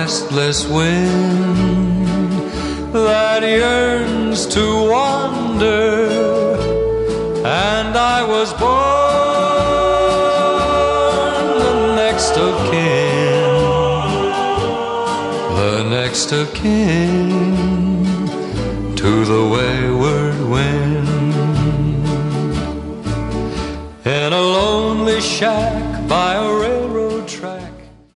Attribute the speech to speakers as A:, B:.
A: restless wind that yearns to wander, and I was born the next of kin, the next of kin to the wayward wind. In a lonely shack by a